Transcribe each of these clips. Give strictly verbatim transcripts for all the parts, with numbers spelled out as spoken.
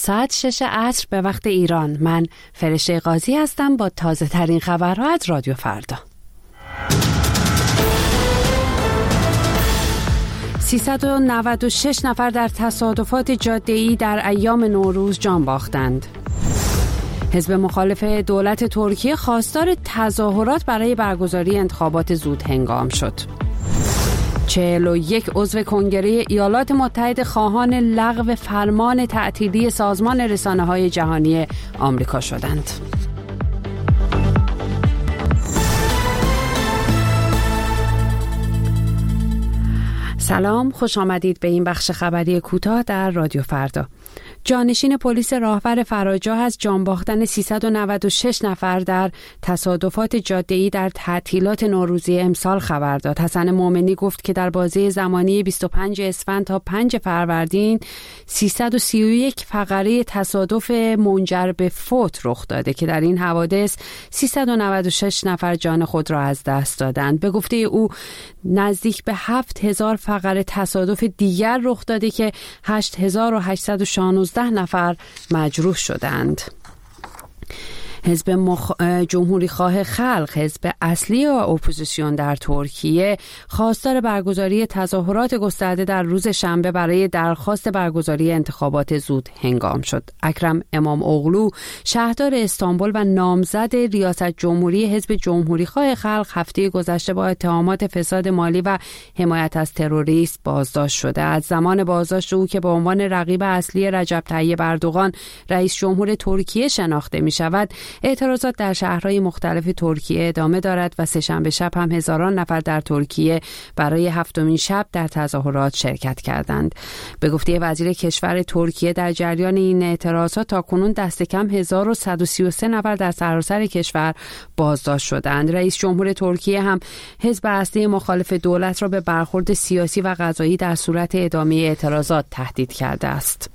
ساعت شش عصر به وقت ایران. من فرشته قاضی هستم با تازه ترین خبرها از رادیو فردا. سیصد و نود و شش نفر در تصادفات جاده‌ای در ایام نوروز جان باختند. حزب مخالف دولت ترکیه خواستار تظاهرات برای برگزاری انتخابات زود هنگام شد. چهل و یک عضو کنگره ایالات متحده خواهان لغو فرمان تعطیلی سازمان رسانه‌های جهانی آمریکا شدند. سلام، خوش آمدید به این بخش خبری کوتاه در رادیو فردا. جانشین پلیس راهور فراجاه از جان باختن سیصد و نود و شش نفر در تصادفات جاده‌ای در تعطیلات نوروزی امسال خبر داد. حسن مومنی گفت که در بازه زمانی بیست و پنجم اسفند تا پنجم فروردین سیصد و سی و یک فقره تصادف منجر به فوت رخ داده که در این حوادث سیصد و نود و شش نفر جان خود را از دست دادند. به گفته او نزدیک به هفت هزار فقره تصادف دیگر رخ داده که هشت هزار و هشتصد و شانزده نفر مجروح شدند. حزب مخ... جمهوری خواه خلق، حزب اصلی و اپوزیسیون در ترکیه، خواستار برگزاری تظاهرات گسترده در روز شنبه برای درخواست برگزاری انتخابات زود هنگام شد. اکرم امام اغلو، شهردار استانبول و نامزد ریاست جمهوری حزب جمهوری خواه خلق، هفته گذشته با اتهامات فساد مالی و حمایت از تروریست بازداشت شده. از زمان بازداشت او که به عنوان رقیب اصلی رجب طیب اردوغان رئیس جمهور ترکیه شناخته می شود، اعتراضات در شهرهای مختلف ترکیه ادامه دارد و سه‌شنبه شب هم هزاران نفر در ترکیه برای هفتمین شب در تظاهرات شرکت کردند. به گفته وزیر کشور ترکیه در جریان این اعتراضات تاکنون دست کم هزار و صد و سی و سه نفر در سراسر کشور بازداشت شدند. رئیس جمهور ترکیه هم حزب اصلی مخالف دولت را به برخورد سیاسی و قضایی در صورت ادامه اعتراضات تهدید کرده است.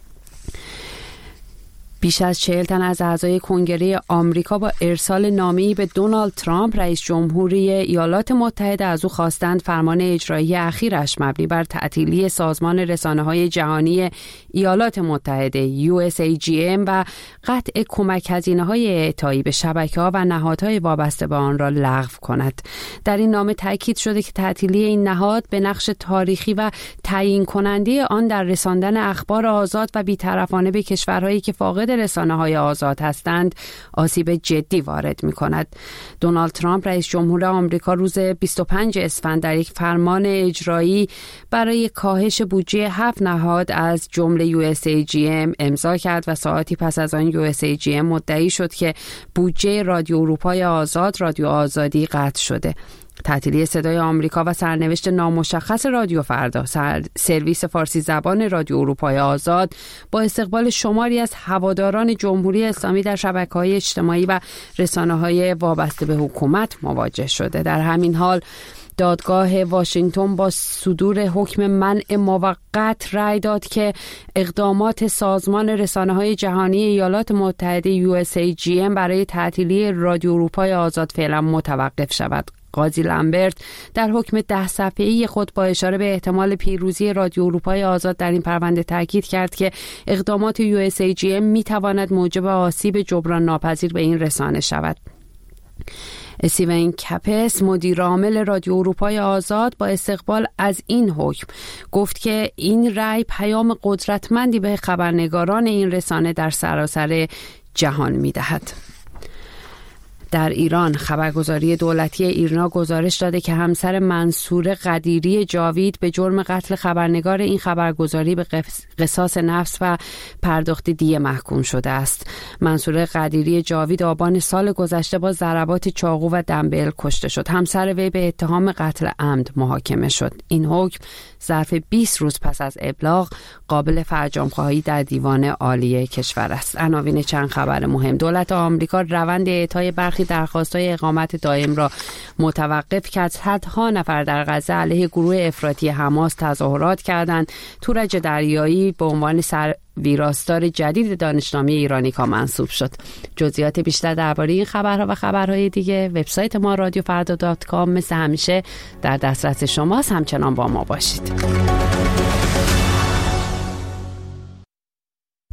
بیش از چهل تن از اعضای کنگره آمریکا با ارسال نامه‌ای به دونالد ترامپ رئیس جمهوری ایالات متحده از او خواستند فرمان اجرایی اخیرش مبنی بر تعطیلی سازمان رسانه‌های جهانی ایالات متحده یو اس ای جی ام و قطع کمک هزینه‌های اعطایی به شبکه‌ها و نهادهای وابسته به آن را لغو کند. در این نامه تاکید شده که تعطیلی این نهاد به نقش تاریخی و تعیین کننده آن در رساندن اخبار آزاد و بی‌طرفانه به کشورهایی که فاقد رسانه‌های آزاد هستند آسیب جدی وارد می‌کند. دونالد ترامپ رئیس جمهور آمریکا روز بیست و پنجم اسفند در یک فرمان اجرایی برای کاهش بودجه هفت نهاد از جمله یو اس ای جی ام امضا کرد و ساعتی پس از آن یو اس ای جی ام مدعی شد که بودجه رادیو اروپای آزاد، رادیو آزادی قطع شده. تعطیلی صدای آمریکا و سرنوشت نامشخص رادیو فردا، سرویس فارسی زبان رادیو اروپای آزاد، با استقبال شماری از هواداران جمهوری اسلامی در شبکه‌های اجتماعی و رسانه‌های وابسته به حکومت مواجه شده. در همین حال دادگاه واشنگتن با صدور حکم منع موقت رأی داد که اقدامات سازمان رسانه‌های جهانی ایالات متحده یو اس ای جی ام برای تعطیلی رادیو اروپای آزاد فعلا متوقف شود. قاضی لامبرت در حکم ده صفحه‌ای خود با اشاره به احتمال پیروزی رادیو اروپای آزاد در این پرونده تاکید کرد که اقدامات یو اس ای جی ام می‌تواند موجب آسیب جبران ناپذیر به این رسانه شود. استیون کپس، مدیر عامل رادیو اروپای آزاد، با استقبال از این حکم گفت که این رأی پیام قدرتمندی به خبرنگاران این رسانه در سراسر جهان می‌دهد. در ایران خبرگزاری دولتی ایرنا گزارش داده که همسر منصور قدیری جاوید به جرم قتل خبرنگار این خبرگزاری به قصاص نفس و پرداخت دیه محکوم شده است. منصور قدیری جاوید آبان سال گذشته با ضربات چاقو و دنبل کشته شد. همسر وی به اتهام قتل عمد محاکمه شد. این حکم ظرف بیست روز پس از ابلاغ قابل فرجام‌خواهی در دیوان عالی کشور است. عناوین چند خبر مهم: دولت آمریکا روند اعطای برخی درخواست‌های اقامت دائم را متوقف کرد. صدها نفر در غزه علیه گروه افراطی حماس تظاهرات کردند. تورج دریایی به عنوان سر ویراستار جدید دانشنامه ایرانیکا منصوب شد. جزئیات بیشتر درباره این خبرها و خبرهای دیگه وبسایت ما رادیو فردا دات کام مثل همیشه در دسترس شماست. همچنان با ما باشید.